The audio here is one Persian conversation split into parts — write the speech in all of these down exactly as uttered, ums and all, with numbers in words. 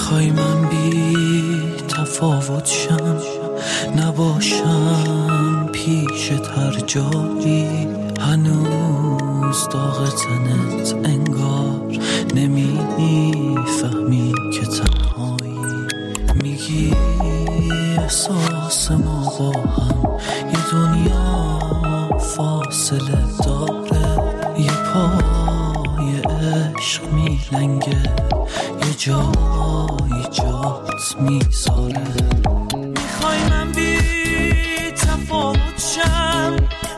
میخوای من بی تفاوت شم، نباشم پیشت هر جایی، هنوز داغ تنت انگار نمیفهمی که تنهایی. میگی احساس ما با هم یه دنیا فاصله داره، یه پای عشق میلنگه، یه جایی جات میذاره. میخوای من بی تفاوت شم،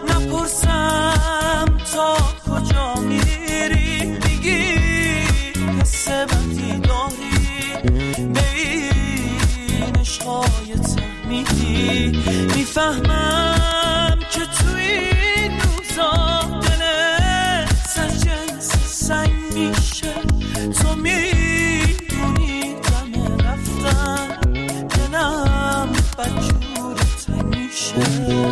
نپرسم تا کجا میری، میگی حس بدی داری، به این عشقای تحمیدی. میفهمم که توی این روزا دلت از جنس سنگ میشه، تو میدونی دم رفتن دلم بدجور تنگ میشه.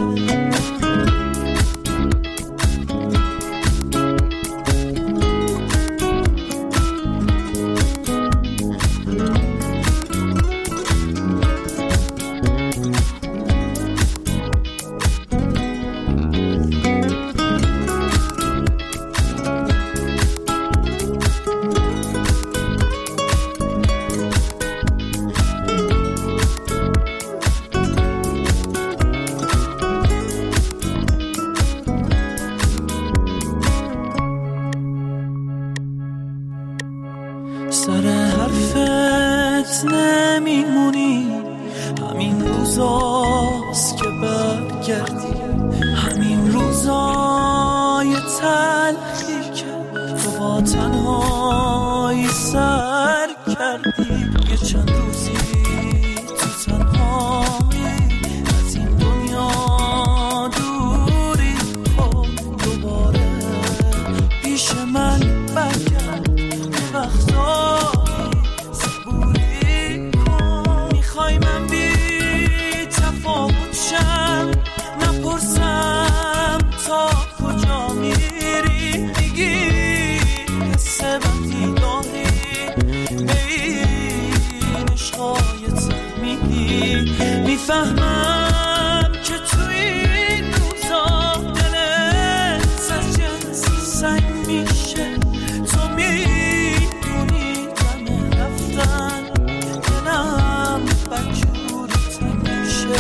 سر حرفت نمیمونی، همین روزاست که برگردی، همین روزای تلخی که تو با تنهایی سر کردی. یه چند روزی تو تنهایی از این دنیا دوری کن، دوباره پیش من برگرد، وقتایی صبوری کن. میخوای من بی تفاوت شم، نپرسم تا کجا میری، میگی حس بدی داری، به این عشقای تحمیدی. میفهمم که توی این روزا دلت از جنس سنگ میشه، تو میدونی دم رفتن دلم بدجور تنگ میشه.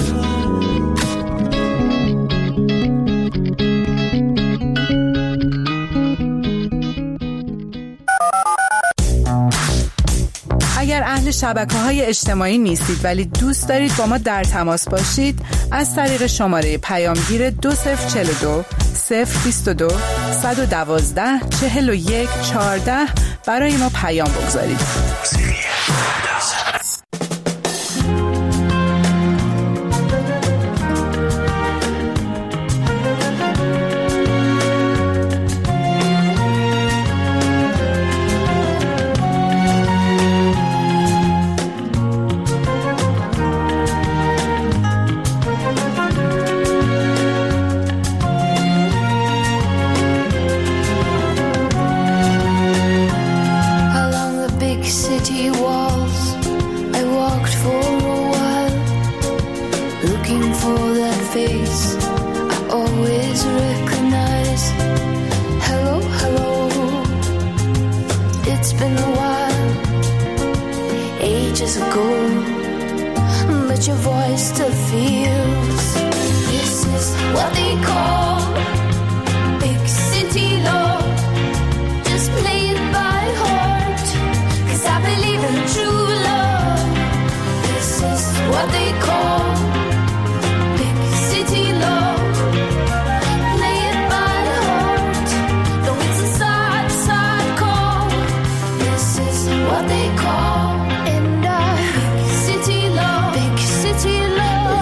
اگر اهل شبکه‌های اجتماعی نیستید ولی دوست دارید با ما در تماس باشید، از طریق شماره پیامگیر دو صفر چهل و دو صفر بیست و دو صد و دوازده چهل و یک چهارده برای ما پیام بگذارید. What they call, and I, big city love, big city love.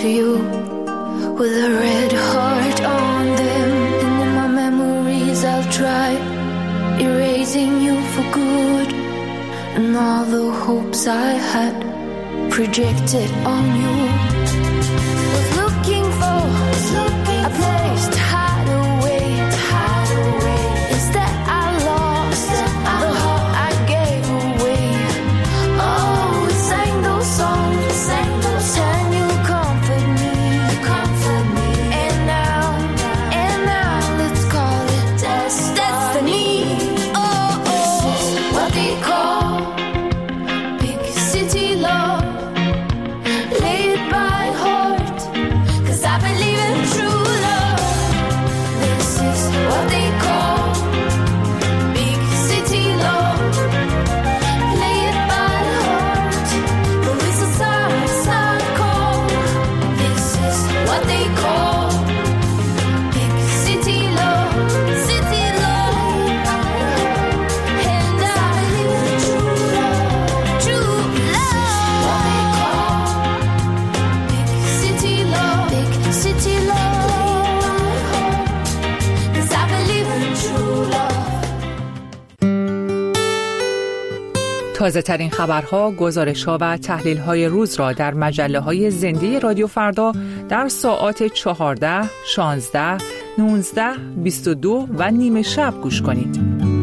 to you with a red heart on them. And in my memories I'll try erasing you for good, and all the hopes I had projected on you. Was looking for was looking a place to hide away, to hide away. Instead I lost Instead the heart I gave away. Oh, we sang those songs, we sang those songs. And you comfort me, you comfort me. And now, and now let's call it des- destiny. Oh, oh, this is what they call big city love. Lay it by heart, 'cause I believe in true love. This is what they call big city love. Lay it by heart, but it's a sign, it's not cold. This is what they call big city love, city love. And I believe in true love, true love. What they call big city love, big city love. 'Cause I believe in true love. تازه ترین خبرها، گزارش‌ها و تحلیل‌های روز را در مجله‌های زنده رادیو فردا در ساعات چهارده، شانزده، نوزده، بیست و دو و نیمه شب گوش کنید.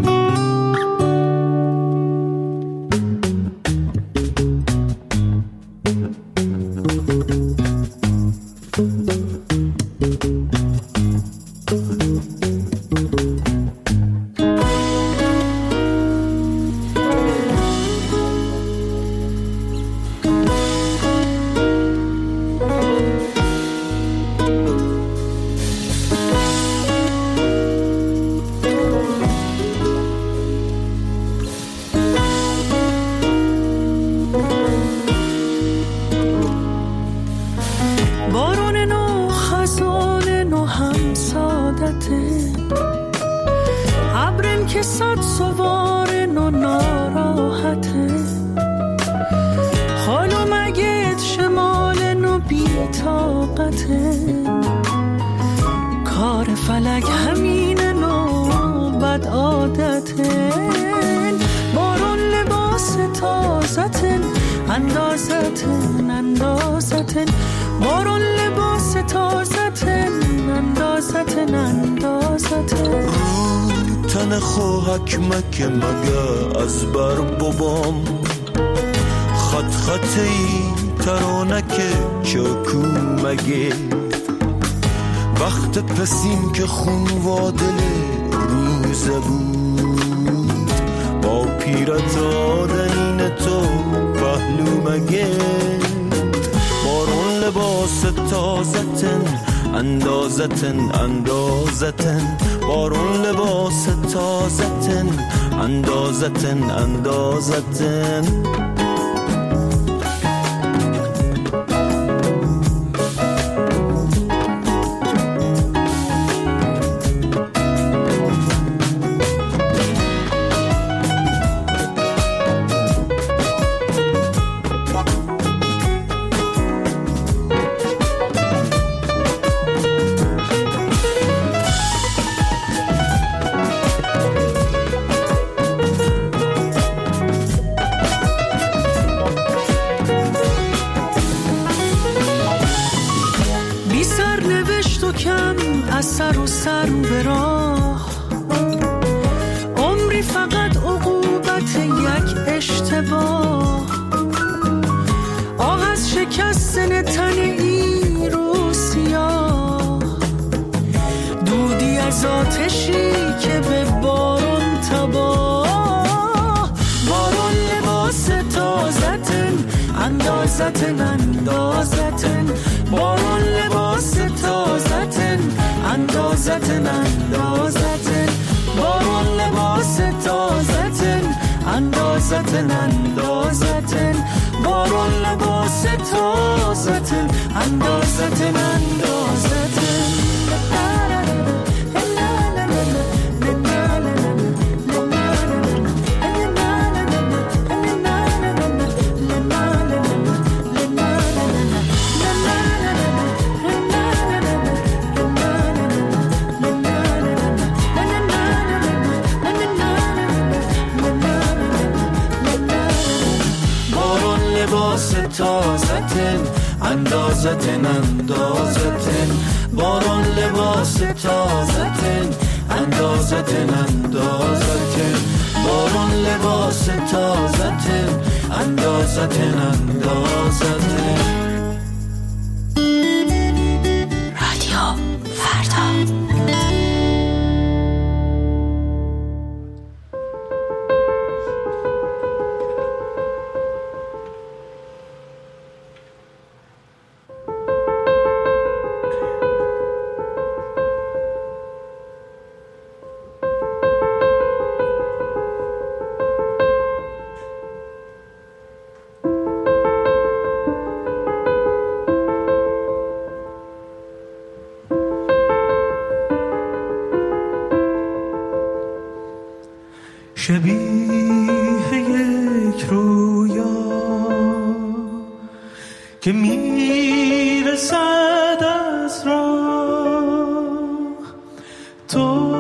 بارون نو خزان نو هم سادته، ابرن که صد سوار نو ناراحته، حالو مگید شمال نو بی طاقته، کار فلک همین نو بد عادته. بارون لباس تازتن اندازتن اندازتن، بارون لباس تازتن اندازتن اندازتن. تن خوهک مکه مگه از بر بابام، خط خطی ترانک چاکو مگه، وقت پسیم که خون وادل روزه بود، با پیرت آدنین تو پهلو مگه. بارون لباس تازتن اندازتن اندازتن، بارون لباس تازتن اندازتن اندازتن. سر و سر به راه، عمری فقط عقوبت یک اشتباه، آه از شکستن تن این رو سیاه، دودی از آتشی که به بارون تباه. بارون لباس تازتن اندازتن اندازتن، بارون لباس تازتن اندازتن اندازتن، بارون لباس تازتن اندازتن اندازتن، بارون لباس تازتن اندازتن اندازتن. اندازتن اندازتن بارون لباس تازتن اندازتن اندازتن بارون لباس تازتن اندازتن اندازتن. رادیو فردا. شبیه یک رویا که میرسد از راه تو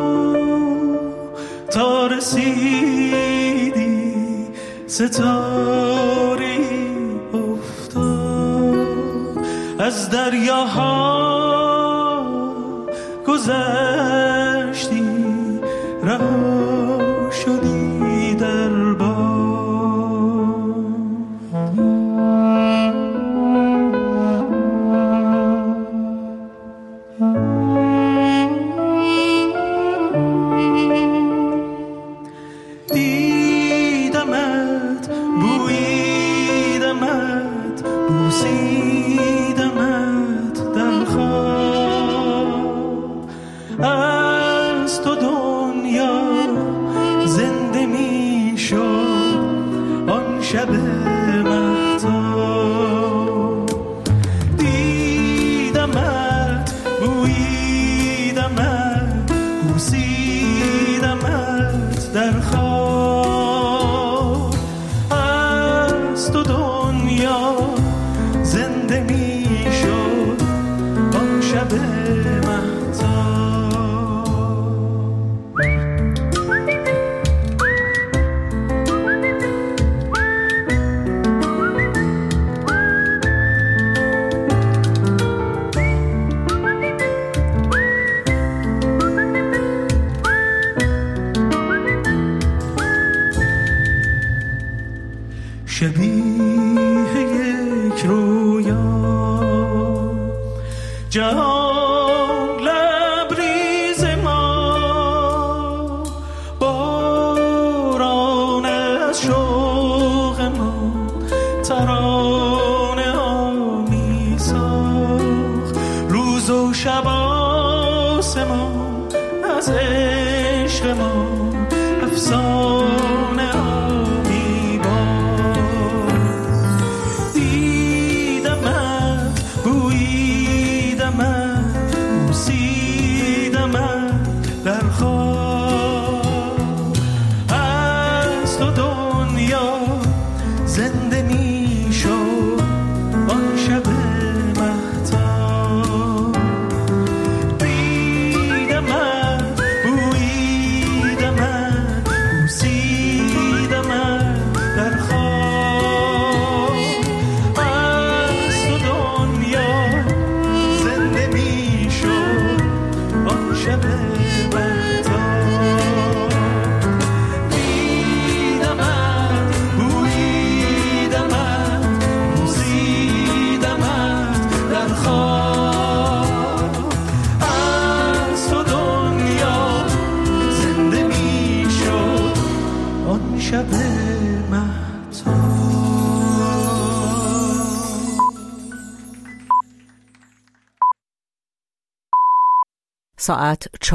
تا رسیدی ستاره افتاد از دریاها گذشتی رها شدی در دیدمت بویدمت بوسیدمت در خواب از تو دنیا زنده می شد آن شب مهتاب دیدمت بویدمت بوسیدمت در خواب از تو دنیا زنده می شد آن شب مهتاب. شبیه یک رویا جهان لبریز ما باران از شوق ما ترانه ها می ساخت روز و شب آسمان از عشق ما افسانه ها در خواب از تو دنیا زنده می شد آن شب مهتاب دیدمت بویدمت بوسیدمت در خواب از تو دنیا زنده می شد آن شب ساعت